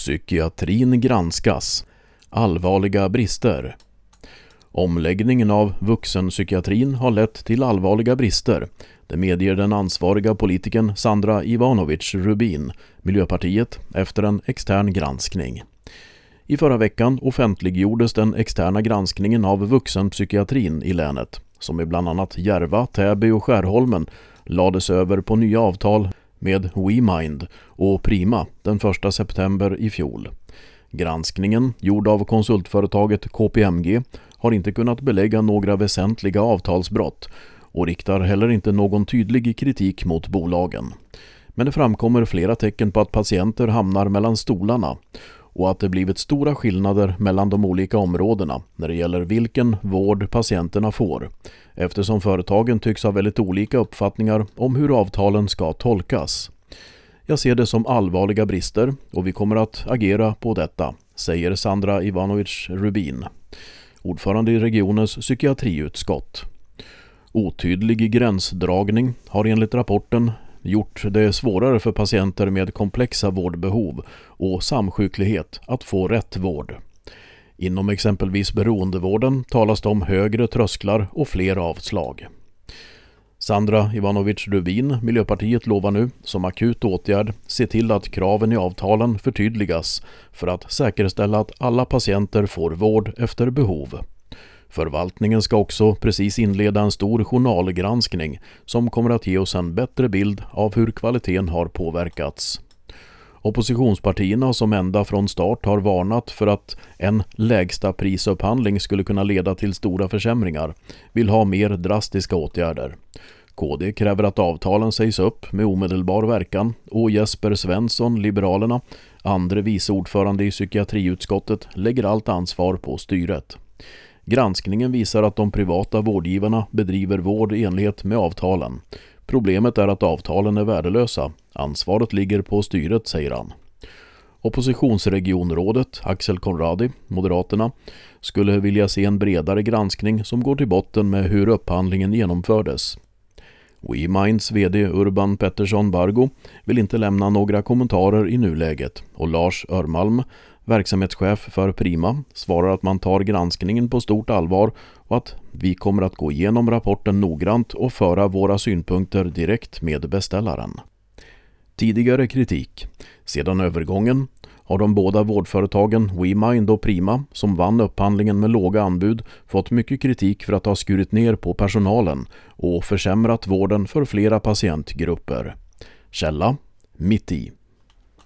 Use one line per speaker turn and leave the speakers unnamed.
Psykiatrin granskas. Allvarliga brister. Omläggningen av vuxenpsykiatrin har lett till allvarliga brister. Det medger den ansvariga politikern Sandra Ivanovic Rubin, Miljöpartiet, efter en extern granskning. I förra veckan offentliggjordes den externa granskningen av vuxenpsykiatrin i länet, som i bland annat Järva, Täby och Skärholmen lades över på nya avtal med WeMind och Prima den 1 september i fjol. Granskningen, gjord av konsultföretaget KPMG, har inte kunnat belägga några väsentliga avtalsbrott och riktar heller inte någon tydlig kritik mot bolagen. Men det framkommer flera tecken på att patienter hamnar mellan stolarna och att det blivit stora skillnader mellan de olika områdena när det gäller vilken vård patienterna får, eftersom företagen tycks ha väldigt olika uppfattningar om hur avtalen ska tolkas. Jag ser det som allvarliga brister och vi kommer att agera på detta, säger Sandra Ivanovic Rubin, ordförande i regionens psykiatriutskott. Otydlig gränsdragning har enligt rapporten gjort det svårare för patienter med komplexa vårdbehov och samsjuklighet att få rätt vård. Inom exempelvis beroendevården talas det om högre trösklar och fler avslag. Sandra Ivanovic Rubin, Miljöpartiet, lovar nu som akut åtgärd se till att kraven i avtalen förtydligas för att säkerställa att alla patienter får vård efter behov. Förvaltningen ska också precis inleda en stor journalgranskning som kommer att ge oss en bättre bild av hur kvaliteten har påverkats. Oppositionspartierna, som ända från start har varnat för att en lägsta prisupphandling skulle kunna leda till stora försämringar, vill ha mer drastiska åtgärder. KD kräver att avtalen sägs upp med omedelbar verkan och Jesper Svensson, Liberalerna, andre vice ordförande i psykiatriutskottet, lägger allt ansvar på styret. Granskningen visar att de privata vårdgivarna bedriver vård i enlighet med avtalen. Problemet är att avtalen är värdelösa. Ansvaret ligger på styret, säger han. Oppositionsregionrådet Axel Conradi, Moderaterna, skulle vilja se en bredare granskning som går till botten med hur upphandlingen genomfördes. WeMinds vd Urban Pettersson Bargo vill inte lämna några kommentarer i nuläget och Lars Örmalm, verksamhetschef för Prima, svarar att man tar granskningen på stort allvar och att vi kommer att gå igenom rapporten noggrant och föra våra synpunkter direkt med beställaren. Tidigare kritik. Sedan övergången har de båda vårdföretagen WeMind och Prima, som vann upphandlingen med låga anbud, fått mycket kritik för att ha skurit ner på personalen och försämrat vården för flera patientgrupper. Källa: Mitt i.